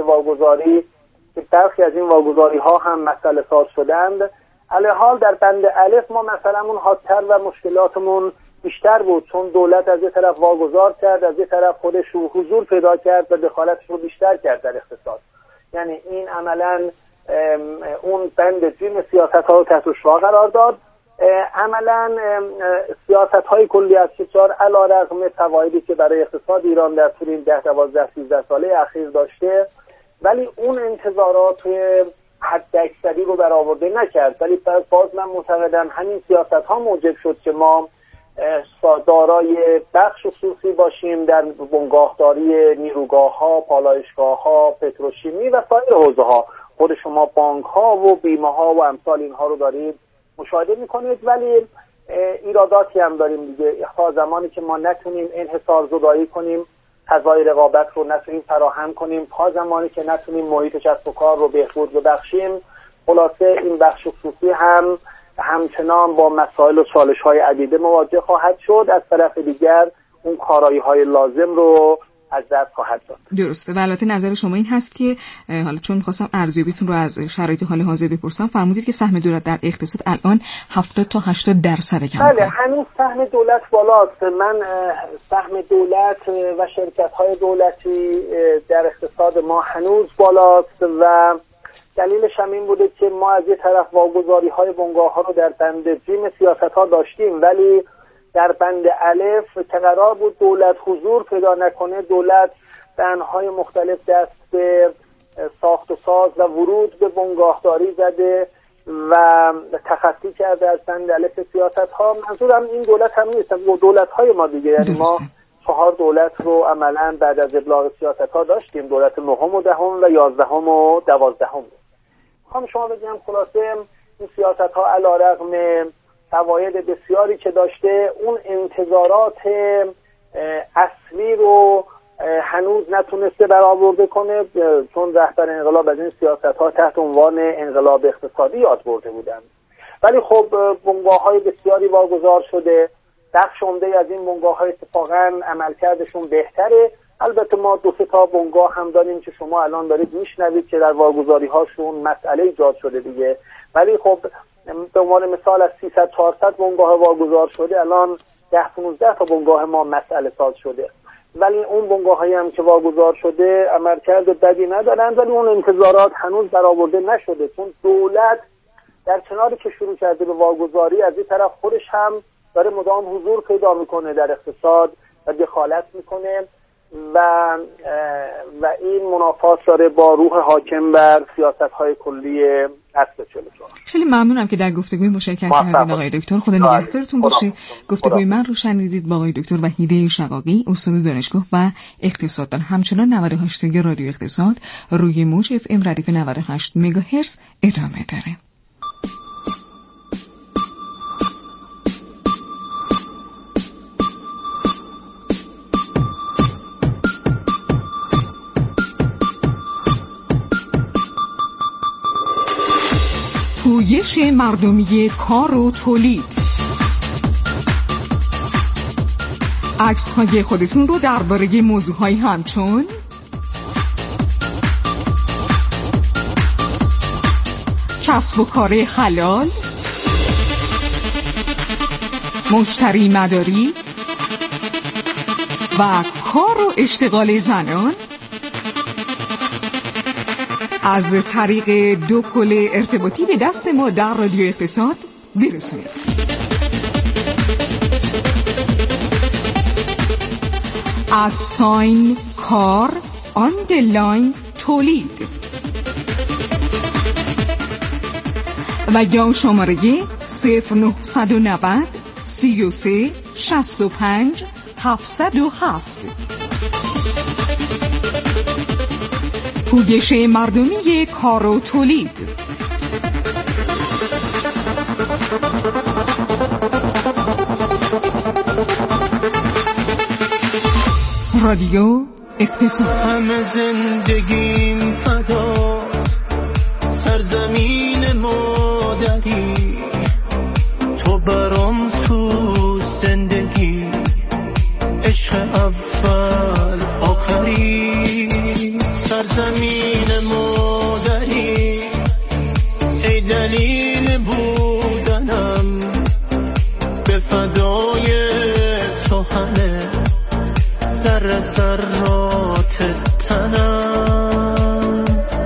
واگذاری که برخی از این واگذاری ها هم مسئله ساز شدند. علیحال در بند الف ما مثلا اون حادتر و مشکلاتمون بیشتر بود، چون دولت از یه طرف واگذار کرد، از یه طرف خودش حضور پیدا کرد و دخالتش رو بیشتر کرد در اقتصاد. یعنی این عملا اون بند جیم سیاست ها رو تحت شعاع قرار داد. عملا سیاست های کلی از کشور علیرغم فوایدی که برای اقتصاد ایران در طول این 10 12 13 ساله اخیر داشته، ولی اون انتظارات حد اکثری رو برآورده نکرد. ولی باز من معتقدم همین سیاست ها موجب شد که ما دارای بخش خصوصی باشیم در بنگاهداری نیروگاه ها، پالایشگاه ها، پتروشیمی و سایر حوزه ها. خود شما بانک ها و بیمه ها و امثال اینها رو دارید مشاهده میکنید. ولی ایراداتی هم داریم دیگه. تا زمانی که ما نتونیم انحصار زدایی کنیم، فضای رقابت رو نتونیم فراهم کنیم، تا زمانی که نتونیم محیط کسب و کار رو بهبود ببخشیم، خلاصه این بخش خصوصی هم همچنان با مسائل و چالش‌های عدیده مواجه خواهد شد. از طرف دیگر اون کارایی‌های لازم رو از دست خواهد داد. درسته. و البته نظر شما این هست که حالا چون خواستم ارزیابیتون رو از شرایط حال حاضر بپرسم، فرمودید که سهم دولت در اقتصاد الان 70 تا 80% کم. بله، هنوز سهم دولت بالاست. من سهم دولت و شرکت‌های دولتی در اقتصاد ما هنوز بالاست و دلیلش هم این بوده که ما از یه طرف واگذاری‌های بنگاه‌ها رو در بند جیم سیاست‌ها داشتیم، ولی در بند الف که قرار بود دولت حضور پیدا نکنه، دولت به انواع مختلف دست به ساخت و ساز و ورود به بنگاهداری زده و تخطی کرده از بند الف سیاست‌ها. منظورم این دولت هم نیست، دولت‌های ما دیگه. یعنی ما 4 دولت رو عملاً بعد از ابلاغ سیاست‌ها داشتیم، دولت 9 و 10 و 11 و 12. میخوام شما بگم خلاصه این سیاست‌ها علیرغم فواید بسیاری که داشته، اون انتظارات اصلی رو هنوز نتونسته برآورده کنه، چون رهبر انقلاب از این سیاست‌ها تحت عنوان انقلاب اقتصادی یاد برده بودند. ولی خب بنگاه‌های بسیاری واگذار شده، بخش عمده از این بنگاه‌ها اتفاقاً عملکردشون بهتره. البته ما 2-3 تا بنگاه هم داریم که شما الان دارید میشنوید که در واگذاری‌هاشون مسئله ایجاد شده دیگه. ولی خب به عنوان مثال از 300-400 بنگاه واگذار شده، الان 10-15 تا بنگاه ما مسئله ساز شده. ولی اون بنگاه‌هایی هم که واگذار شده عملکرد بدی ندارند، ولی اون انتظارات هنوز برآورده نشده، چون دولت در کناری که شروع کرده به واگذاری، از این طرف خودش هم داره مدام حضور پیدا میکنه در اقتصاد و دخالت میکنه و این منافات داره با روح حاکم بر سیاست‌های کلی اصل 44. خیلی ممنونم که در گفتگوی مشارکت کردید آقای دکتر. خدا نگهدارتون باشه. گفتگوی من رو شنیدید با آقای دکتر وحیده شقاقی، استاد دانشگاه و اقتصاددان. همچنان 98 رادیو اقتصاد روی موج اف ام ردیف 98 مگاهرتز ادامه داره. پویش مردمی کار و تولید. عکس‌های خودتون رو درباره موضوعهای همچون کسب و کار حلال، مشتری مداری و کار و اشتغال زنان از طریق 2 پل ارتباطی به دست ما در رادیو اقتصاد برسونید. @کار آندرلاین تولید و یا شماره 0990 33 65 707. پویش مردمی کار و تولید. رادیو اقتصاد. همه زندگیم فدا سرزمین مادری، تو برام تو زندگی عشق اول آخری. سرزمین سین مادری ای دلیل بودنم به فدای تو همه سر سرات تنم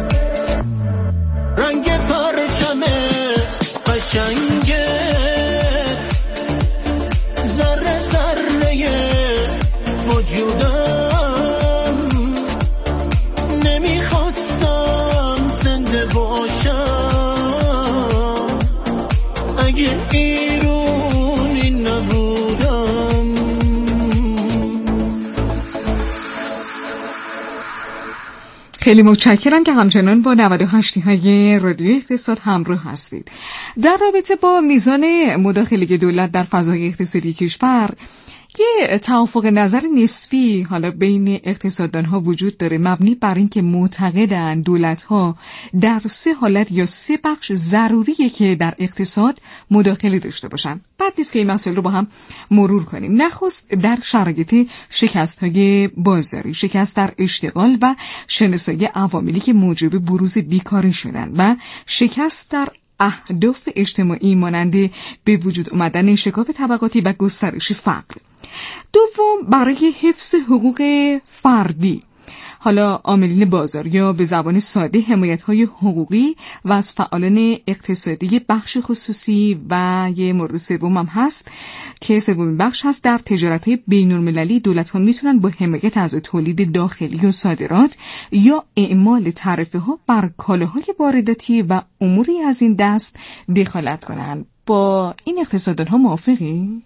رنگ پرچم قشنگت ذره ذره وجودم نمیخواستم زنده باشم اگه ایرونی نبودم. خیلی متشکرم که همچنان با 98 های رادیو اقتصاد همراه هستید. در رابطه با میزان مداخله دولت در فضای اقتصادی کشور یه توافق نظر نسبی حالا بین اقتصاددان‌ها وجود داره مبنی بر این که معتقدن دولت‌ها در 3 حالت یا 3 بخش ضروریه که در اقتصاد مداخله داشته باشن. بعد نیست که این مسائل رو با هم مرور کنیم. نخست در شرایط شکست‌های بازاری، شکست در اشتغال و شناسایی عواملی که موجب بروز بیکاری شدن و شکست در اهداف اجتماعی مانند به وجود آمدن شکاف طبقاتی و گسترش فقر. دوم، برای حفظ حقوق فردی، حالا عاملین بازار یا به زبان ساده حمایت‌های حقوقی و از فعالان اقتصادی بخش خصوصی و یه مورد سوم هم هست که سومین بخش هست در تجارت‌های بین‌المللی دولت‌ها میتونن با حمایت از تولید داخلی و صادرات یا اعمال تعرفه‌ها بر کالاهای وارداتی و اموری از این دست دخالت کنن. با این اقتصاددان‌ها موافقی؟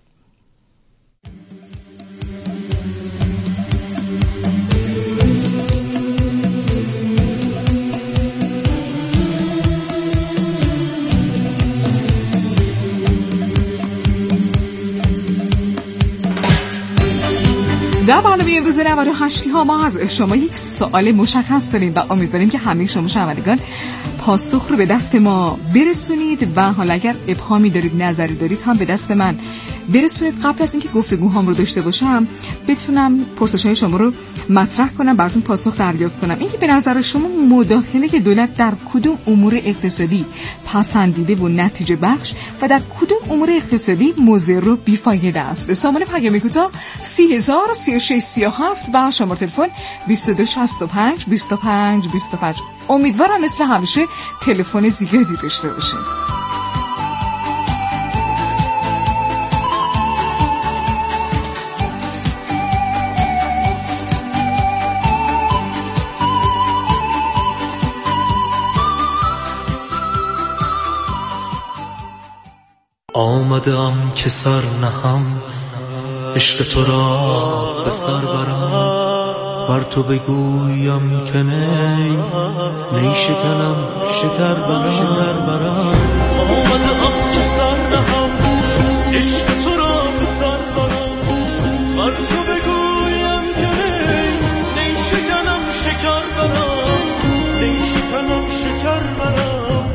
در برنامه امروز 98 ها ما از شما یک سوال مشخص داریم و امیدواریم که همه شما شنوندگان پاسخ رو به دست ما برسونید و حالا اگر ابهامی دارید، نظری دارید هم به دست من برسونید. قبل از اینکه گفتگوهام رو داشته باشم بتونم پرسش‌های شما رو مطرح کنم، براتون پاسخ دریافت کنم. اینکه به نظر شما مداخله که دولت در کدوم امور اقتصادی پسندیده و نتیجه بخش و در کدوم امور اقتصادی مضر و بیفایده است؟ سامان پیام کوتاه 3003637 و شماره تلفن 2265 25 25. امیدوارم مثل همیشه تلفن زیادی داشته باشیم. آمدم که سر نهم عشق تو را به سر برم بر تو بگویم که نی شکنم شکر برم آمدم که سر نهم عشق تو را به سر برم بر تو بگویم که نی شکنم شکر برم نی شکنم شکر برم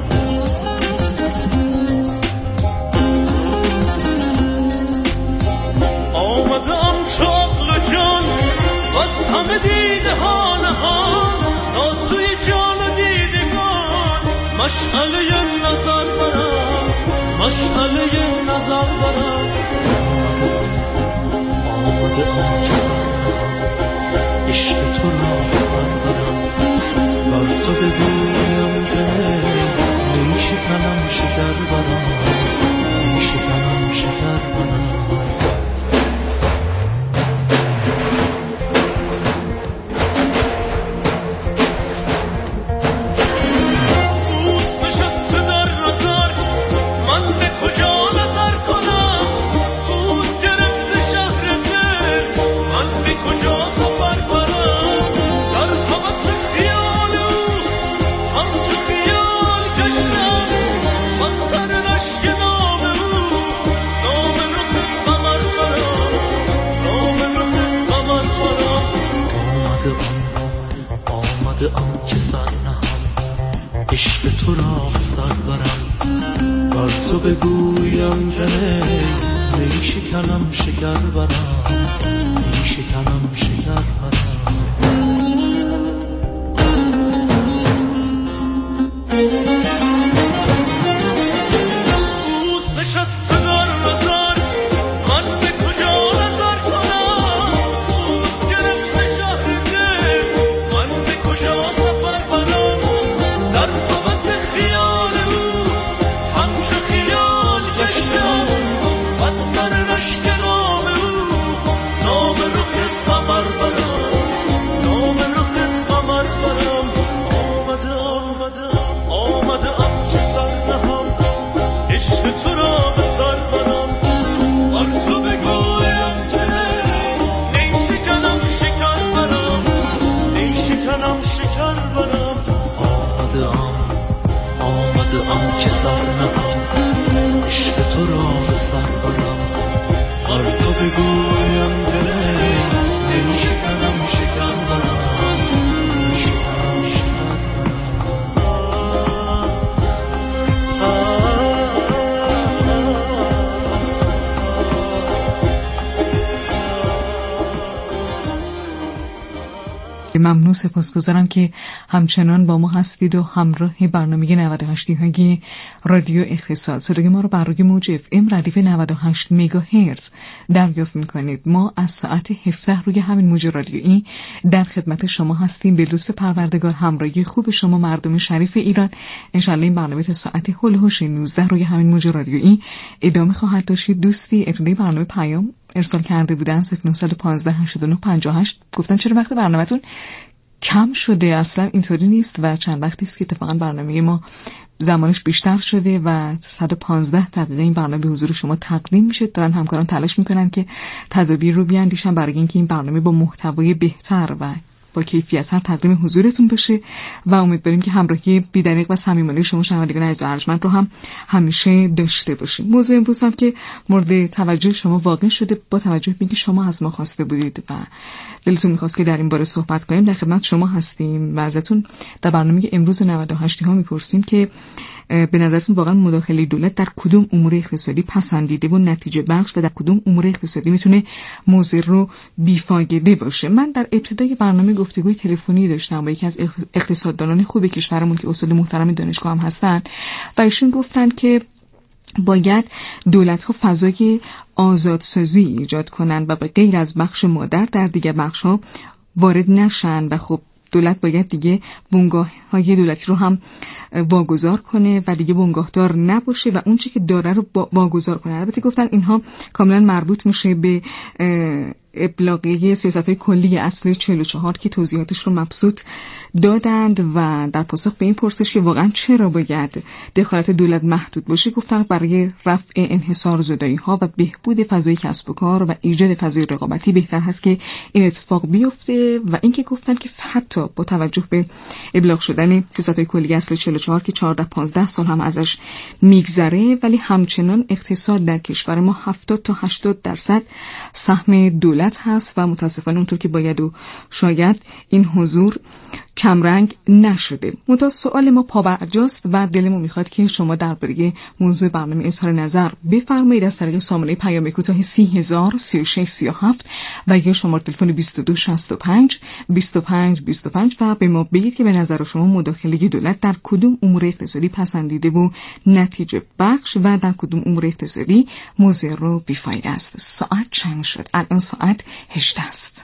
آمدم چاقل و جان واس همه دیده ها نهان تا سوی جان و دیدگان مشعله نظر برم مشعله نظر برم آمدم که سر نهم عشق تو را به سر برم بر تو بگویم که نی شکنم شکر برم نی شکنم شکر برم که سر نهم عشق تو را به سر برم بر تو بگویم که نی شکنم شکر برم نی شکنم شکر برم آمده ام که سر نهم، عشق تو را به سر برم. بر تو بگویم دل نمیشکنم شکن برم، نمیشکنم شکن ممنون، سپاسگزارم که همچنان با ما هستید و همراه برنامه 98 های رادیو اقتصاد. صدای ما رو بر روی موج FM ردیف 98 مگاهرتز دریافت می‌کنید. ما از ساعت 17 روی همین موج رادیویی در خدمت شما هستیم. به لطف پروردگار همراهی خوب شما مردم شریف ایران، انشالله این برنامه تا ساعت هولوش 19 روی همین موج رادیویی ادامه خواهد داشت. دوستی ابتدای برنامه پیام ارسال کرده بودن 0915 89 58 گفتن چرا وقت برنامه‌تون کم شده؟ اصلا اینطوری نیست و چند وقتی است که اتفاقا برنامه ما زمانش بیشتر شده و 115 دقیقه این برنامه به حضور شما تقدیم میشه. دارن همکاران تلاش میکنن که تدابیر رو بیاندیشن برای اینکه این برنامه با محتوای بهتر و با کیفیت‌تر تقدیم حضورتون بشه و امیدواریم که همراهی بی‌دریغ و صمیمانه شما شنوندگان عزیز و ارجمند رو هم همیشه داشته باشیم. موضوع امروز هم که مورد توجه شما واقع شده با توجه به اینکه شما از ما خواسته بودید و دلتون می‌خواست که در این باره صحبت کنیم، در خدمت شما هستیم و ازتون در برنامه امروز 98 ها می‌پرسیم که به نظرتون واقعا مداخله دولت در کدوم امور اقتصادی پسندیده و نتیجه بخش و در کدوم امور اقتصادی میتونه مضر رو بیفایده باشه؟ من در ابتدای برنامه گفتگوی تلفنی داشتم با یکی از اقتصاددانان خوب کشورمون که استاد محترم دانشگاه هم هستن و ایشون گفتن که باید دولت‌ها فضای آزادسازی ایجاد کنن و به غیر از بخش مادر در دیگر بخش‌ها وارد نشن و خب دولت باید دیگه بنگاه‌های دولتی رو هم واگذار کنه و دیگه بنگاهدار نباشه و اون چی که داره رو واگذار کنه. البته گفتن اینها کاملا مربوط میشه به ابلاغیه سیاست‌های کلی اصل 44 که توضیحاتش رو مبسوط دادند و در پاسخ به این پرسش که واقعا چرا باید دخالت دولت محدود باشه، گفتن برای رفع انحصار زدایی‌ها و بهبود فضای کسب و کار و ایجاد فضای رقابتی بهتر هست که این اتفاق بیفته و اینکه گفتن که حتی با توجه به ابلاغ شدن سیاست‌های کلی اصل 44 که 14-15 سال هم ازش میگذره ولی همچنان اقتصاد در کشور ما 70 تا 80% سهم دولت هست و متاسفانه اونطور که باید و شاید این حضور کمرنگ نشده. منتها سوال ما پابرجاست و دلمون میخواد که شما درباره موضوع برنامه اظهار نظر بفرمایید از طریق سامانه پیام کوتاه 303637 و یا شماره تلفن 2265 25 25 و به ما بگید که به نظر شما مداخله دولت در کدوم امور اقتصادی پسندیده و نتیجه بخش و در کدوم امور اقتصادی مضر و بیفایده است. ساعت چند شد؟ الان ساعت 18 است.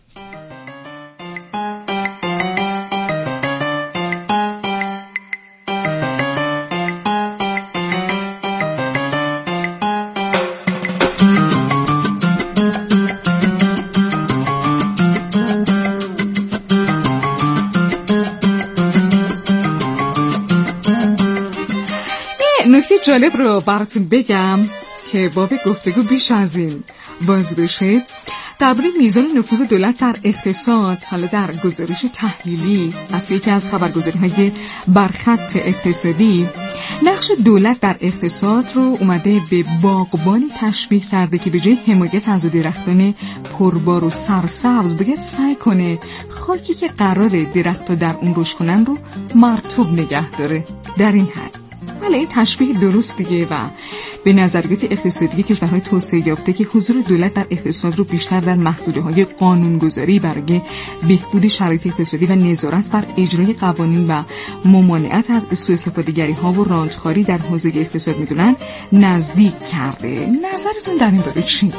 نکته جالب رو براتون بگم که باب گفتگو بیش از این باز بشه درباره میزان نفوذ دولت در اقتصاد. حالا در گزارش تحلیلی از یکی از خبرگزاری‌های برخط اقتصادی، نقش دولت در اقتصاد رو اومده به باغبانی تشبیه کرده که به جای حمایت از درختان پربار و سرسبز باید سعی کنه خاکی که قراره درخت‌ها در اون رشد کنن رو مرطوب نگه داره. در این حد بله این تشبیه درست دیگه و به نظریات اقتصادی کشورهای توسعه یافته که حضور دولت در اقتصاد رو بیشتر در محدوده‌های قانونگذاری برای بهبود شرایط اقتصادی و نظارت بر اجرای قوانین و ممانعت از سوء استفاده‌گری‌ها و رانتخواری در حوزه اقتصاد میدونن نزدیک کرده. نظرتون در این باره چیه؟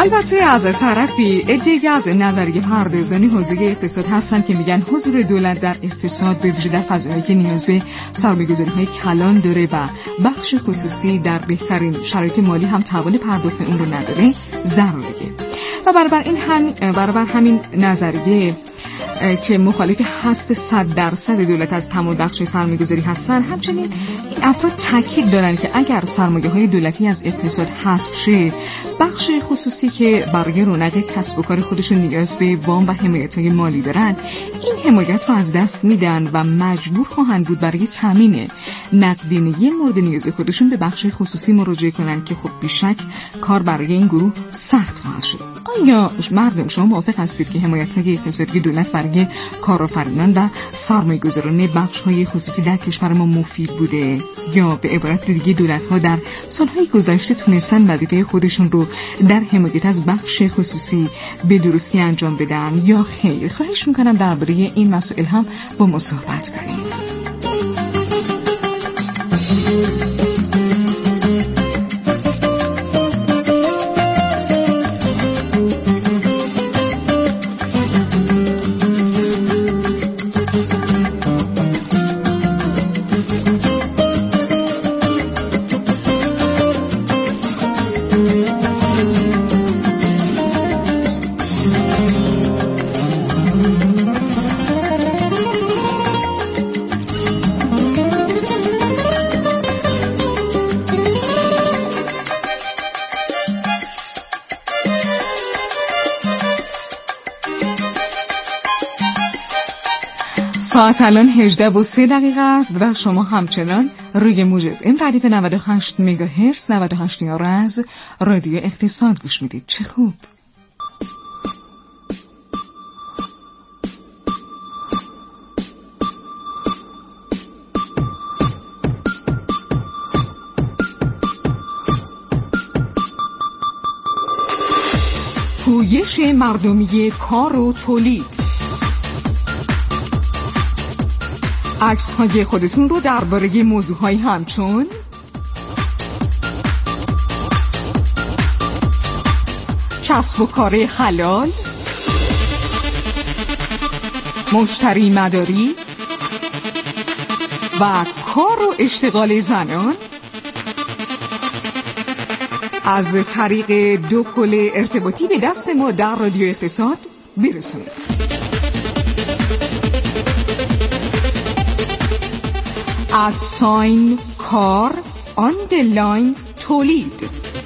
البته از طرفی عده‌ای از نظریه پردازان حوزه اقتصاد هستن که میگن حضور دولت در اقتصاد به ویژه در فضایی که نیاز به سرمایه‌گذاری‌های کلان داره و بخش خصوصی در بهترین شرایط مالی هم توان پرداخت اون رو نداره ضروریه. و برابر همین نظریه که مخالف حذف 100% دولت از تمام بخش سرمایه‌گذاری هستن، همچنین افراد تاکید دارن که اگر سرمایه‌های دولتی از اقتصاد حذف شه، بخش خصوصی که برای رونق کسب و کار خودشون نیاز به وام و حمایت‌های مالی دارن، این حمایت رو از دست میدن و مجبور خواهند بود برای تامین نقدینگی مورد نیاز خودشون به بخش خصوصی مراجعه کنن که خب بیشک کار برای این گروه سخت خواهد شد. آیا مردم شما موافق هستید که حمایت‌های اقتصادی دولت برای کارآفرینان و سرمایه‌گذاران بخش‌های خصوصی در کشور ما مفید بوده، یا به عبارت دیگه دولت‌ها در سال‌های گذشته تونستن وظیفه خودشون رو در حمایت از بخش خصوصی به درستی انجام بدن یا خیر؟ خواهش می‌کنم درباره این مسائل هم با ما صحبت کنید. ساعت الان 18:03 است و شما همچنان روی موج FM ردیف 98 مگاهرتز 98 از رادیو اقتصاد گوش میدید. چه خوب. پویش مردمی کار و تولید. عکس‌های خودتون رو درباره موضوعهای همچون کسب و کار حلال، مشتری مداری و کار و اشتغال زنان از طریق 2 پل ارتباطی به دست ما در رادیو اقتصاد برسونید. ادساین کار آندرلاین تولید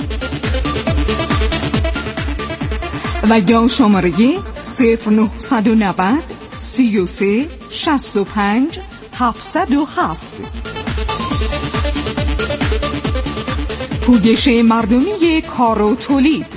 و یا شماره 0990 33 65 707. پویش مردمی کار و تولید.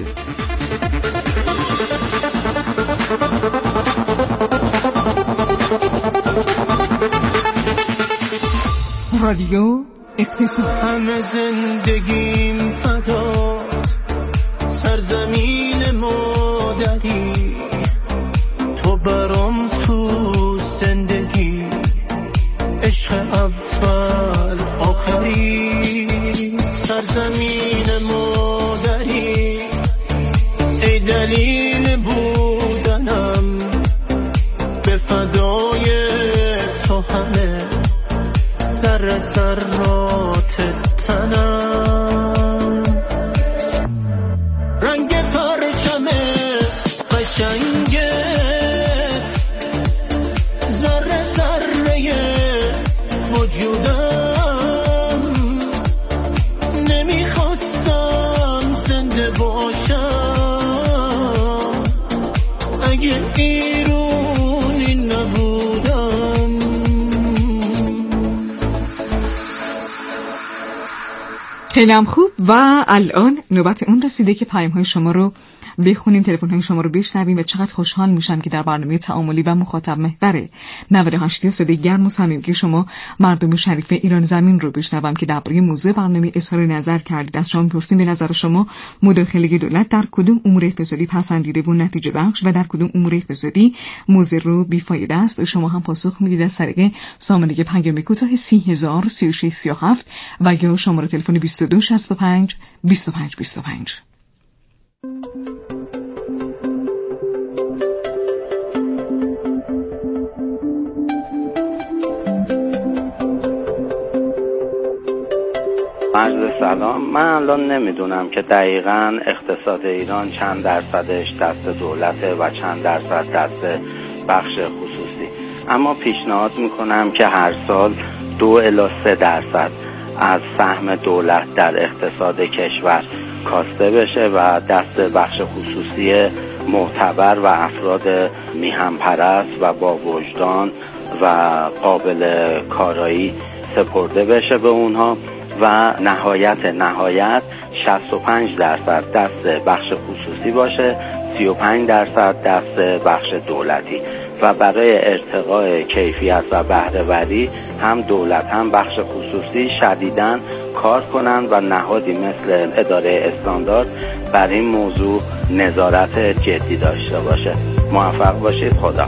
رادیو اقتصاد. همه زندگیم فدات سرزمین مادری، تو برام تو زندگی عشق اول آخری. سرزمین مادری ای دلیل بودنم، به فدای تو همه سر سرات تنم. رنگ پرچم قشنگت ذره ذره وجودم، نمیخواستم زنده باشم اگه ایرونی نبودم. خیلی هم خوب. و الان نوبت اون رسیده که پیام‌های شما رو بخونیم، تلفن‌های شما رو بشنویم و چقدر خوشحال میشم که در برنامه تعاملی و مخاطب محور 98 صدای گرم و صمیمی که شما مردم شریف ایران زمین رو بشنوم که درباره موضوع برنامه اظهار نظر کردید. از شما می‌پرسیم به نظر شما مداخله دولت در کدوم امور اقتصادی پسندیده و نتیجه بخش و در کدوم امور اقتصادی مضر و بیفایده است؟ شما هم پاسخ میدید از طریق سامانه پیام کوتاه 3003637 و یا شماره تلفن 2265 25 25. عرض سلام. من الان نمیدونم که دقیقاً اقتصاد ایران چند درصدش دست دولته و چند درصد دست بخش خصوصی، اما پیشنهاد میکنم که هر سال 2 الی 3% از سهم دولت در اقتصاد کشور کاسته بشه و دست بخش خصوصی معتبر و افراد میهن پرست و با وجدان و قابل کارایی سپرده بشه به اونها و نهایت 65% دست بخش خصوصی باشه، 35% دست بخش دولتی و برای ارتقاء کیفیت و بهره‌وری هم دولت هم بخش خصوصی شدیداً کار کنند و نهادی مثل اداره استاندارد بر این موضوع نظارت جدی داشته باشه. موفق باشید. خدا.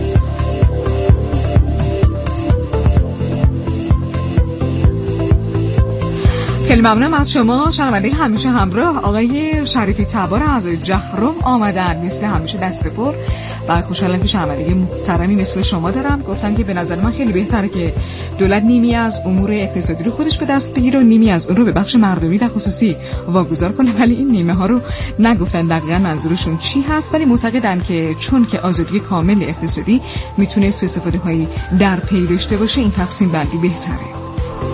خیلی ممنونم از شما شنونده همیشه همراه. آقای شریفی تبار از جهرم آمدن، مثل همیشه دست پر و خوشحالم که شنونده محترمی مثل شما دارم. گفتن که به نظر من خیلی بهتره که دولت نیمی از امور اقتصادی رو خودش به دست بگیره و نیمی از اون رو به بخش مردمی و خصوصی واگذار کنه، ولی این نیمه ها رو نگفتن دقیقاً منظورشون چی هست، ولی معتقدن که چون که آزادی کامل اقتصادی میتونه سوء استفاده هایی در پی داشته باشه، این تقسیم بندی بهتره.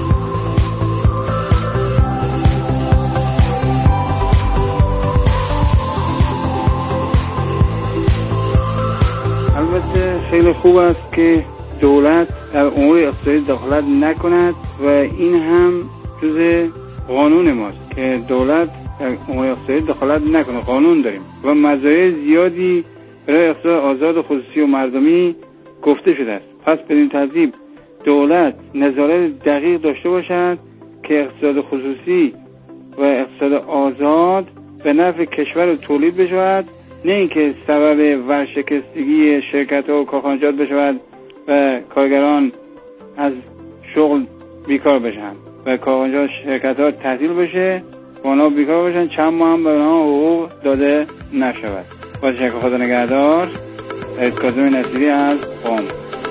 البته خیلی خوب است که دولت در امور اقتصادی دخالت نکند و این هم جز قانون ماست که دولت در امور اقتصادی دخالت نکنه. قانون داریم و مزایای زیادی برای اقتصاد آزاد و خصوصی و مردمی گفته شده است. پس بدین ترتیب دولت نظارت دقیق داشته باشد که اقتصاد خصوصی و اقتصاد آزاد به نفع کشور تولید بشود، نه اینکه سبب ورشکستگی شرکت‌ها و کارخانجات بشود و کارگران از شغل بیکار بشن و کارخانجات شرکت‌ها تعطیل بشه و اونا بیکار بشن، چند ماه هم به اونها حقوق داده نشود. با تشکر. خدا نگهدار. رئیس کاظم نصیری از قم.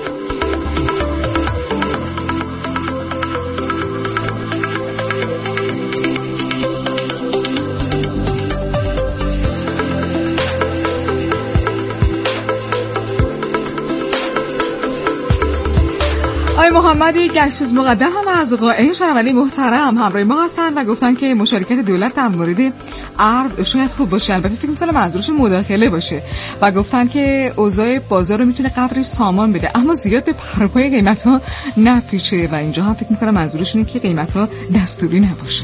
آقای محمدی گشتوز مقدم هم از قائم شنونده محترم همراه ما هستن و گفتن که مشارکت دولت در مورد ارز شاید خوب باشه، البته فکر می‌کنم منظورش مداخله باشه و گفتن که اوضاع بازار رو میتونه قدرش سامان بده اما زیاد به پرپای قیمت‌ها نپیچه و اینجا هم فکر می‌کنم منظورش اینه که قیمت‌ها دستوری نباشه.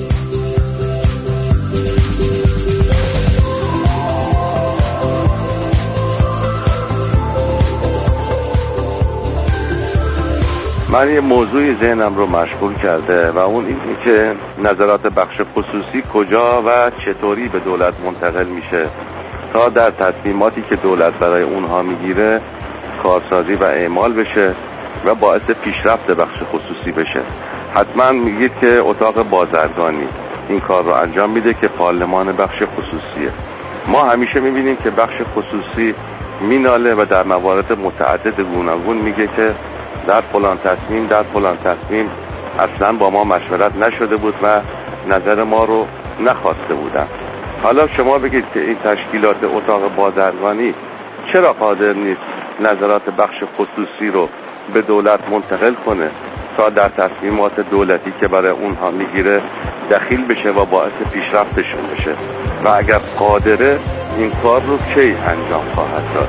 من یه موضوعی ذهنم رو مشغول کرده و اون اینه که نظارات بخش خصوصی کجا و چطوری به دولت منتقل میشه تا در تصمیماتی که دولت برای اونها میگیره کارسازی و اعمال بشه و باعث پیشرفت بخش خصوصی بشه. حتما میگید که اتاق بازرگانی این کار رو انجام میده که پارلمان بخش خصوصیه. ما همیشه میبینیم که بخش خصوصی میناله و در موارد متعدد گوناگون میگه که در فلان تصمیم اصلا با ما مشورت نشده بود و نظر ما رو نخواسته بودن. حالا شما بگید که این تشکیلات اتاق بازرگانی چرا قادر نیست نظرات بخش خصوصی رو به دولت منتقل کنه تا در تصمیمات دولتی که برای اونها میگیره دخیل بشه و باعث پیشرفتشون بشه و اگر قادره این کار رو کی انجام خواهد داد؟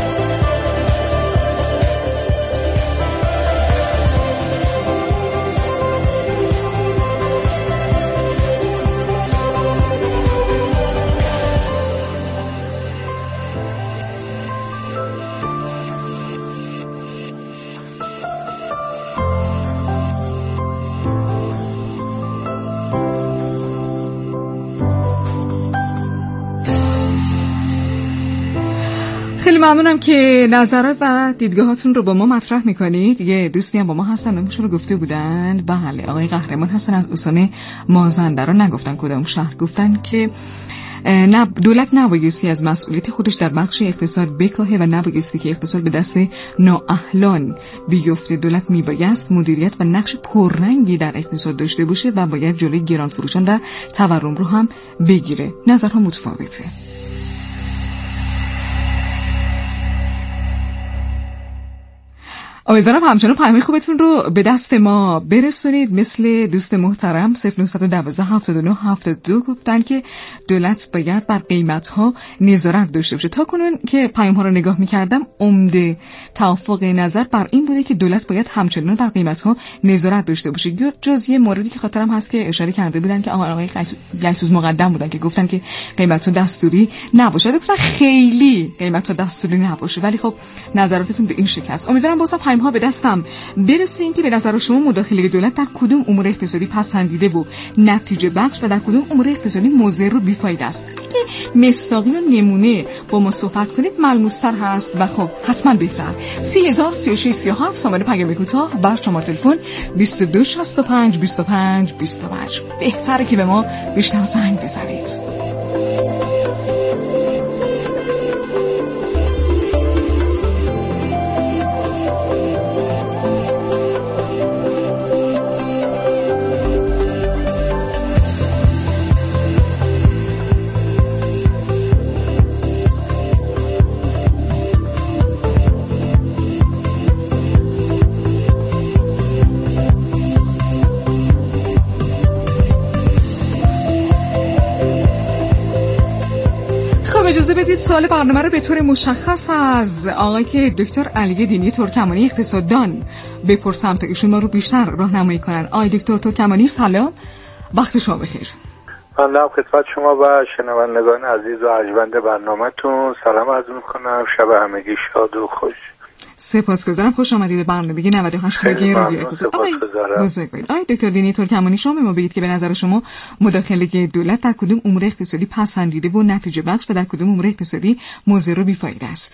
خیلی ممنونم که نظرات و دیدگاهاتون رو با ما مطرح میکنید. یه دوستی هم با ما هستن نمیشون رو گفته بودن. بله آقای قهرمان هستن از استان مازندران، نگفتن کدام شهر، گفتن که دولت نبایستی از مسئولیت خودش در بخش اقتصاد بکاهه و نبایستی که اقتصاد به دست نااهلان بیفته. دولت میبایست مدیریت و نقش پررنگی در اقتصاد داشته باشه و باید جلوی گران فروشان در تورم رو هم بگیره. نظرها متفاوته. امیدوارم همچنان پیام خوبتون رو به دست ما برسونید. مثل دوست محترم 0912 79 72 گفتن که دولت باید بر قیمت‌ها نظارت داشته باشه. تا کنون که پیام‌ها رو نگاه می‌کردم عمده توافق نظر بر این بوده که دولت باید همچنان بر قیمت‌ها نظارت داشته باشه. جز یه موردی که خاطرم هست که اشاره کرده بودن که آقای گیسوس مقدم بودن که گفتن که قیمت‌ها دستوری نباشه. گفتن خیلی قیمت‌ها دستوری نباشه، ولی خب نظراتتون به این شکست. امیدوارم بازم ها به دستم برسیم که به نظر شما مداخله دولت در کدوم امور اقتصادی پسندیده و نتیجه بخش و در کدوم امور اقتصادی مضر و بیفایده است. اگه مصداقی و نمونه با ما صحبت کنید ملموس‌تر هست و خب حتما بهتر. 303637 سامانه پیام کوتاه بر شماره تلفن 2265 25 25. بهتره که به ما بیشتر زنگ بزنید. اجازه بدید سوال برنامه رو به طور مشخص از آقای دکتر علی دینی ترکمانی اقتصاددان بپرسم تا ایشون ما رو بیشتر راهنمایی کنن. آقای دکتر ترکمانی سلام، وقت شما بخیر. سلام خدمت شما و شنوندگان عزیز و ارجمند برنامه‌تون. سلام عرض می‌کنم، شب همگی شاد و خوش. سپاسگزارم، خوش آمدید به برنامه 98 رادیو اقتصاد. آقای دکتر دینی ترکمانی شما به ما بگید که به نظر شما مداخله دولت در کدوم امور اقتصادی پسندیده و نتیجه بخش و در کدوم امور اقتصادی مضر و بیفایده است؟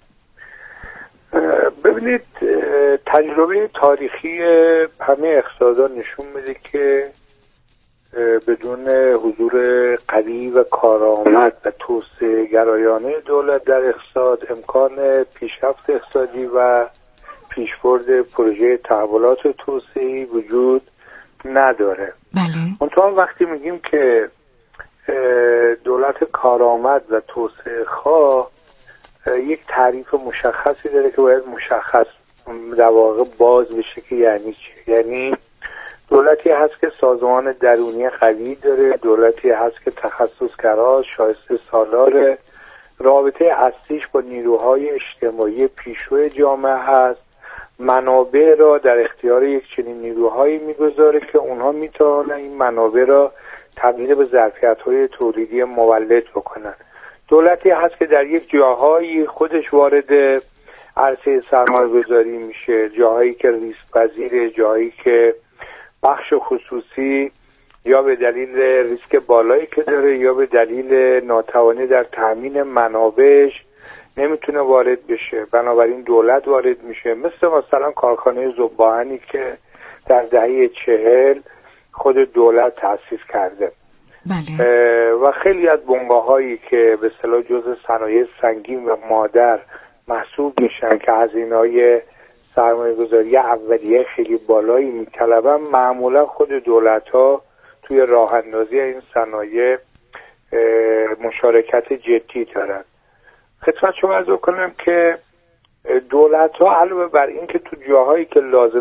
ببینید، تجربه تاریخی همه اقتصاددان نشون میده که بدون حضور قوی و کارآمد و توسعه گرایانه دولت در اقتصاد امکان پیشرفت اقتصادی و پیشبرد پروژه تحولات توسعه‌ای وجود نداره. بله. منتها وقتی میگیم که دولت کارآمد و توسعه خواه یک تعریف مشخصی داره که باید مشخص در واقع باز بشه که یعنی چی. یعنی دولتی هست که سازمان درونی قوی داره، دولتی هست که تخصصگراست، شایسته سالاره، رابطه اصلیش با نیروهای اجتماعی پیشرو جامعه هست، منابع را در اختیار یک چنین نیروهایی میگذاره که اونها میتونن این منابع را تبدیل به ظرفیت‌های تولیدی مولد بکنن. دولتی هست که در یک جاهایی خودش وارد عرصه سرمایه‌گذاری میشه، جاهایی که ریسک پذیره، جاهایی که بخش خصوصی یا به دلیل ریسک بالایی که داره یا به دلیل ناتوانی در تامین منابعش نمیتونه وارد بشه، بنابراین دولت وارد میشه. مثلا کارخانه ذوب‌آهنی که در دهه 40 خود دولت تأسیس کرده. بله. و خیلی از بنگاهایی که به اصطلاح جزء صنایع سنگین و مادر محسوب میشن که هزینه‌های سرمایه‌گذاری اولیه خیلی بالایی میطلبن، معمولا خود دولت‌ها توی راه اندازی این صنایع مشارکت جدی دارن. خدمت شما عرض کنم که دولت‌ها علاوه بر این که تو جاهایی که لازم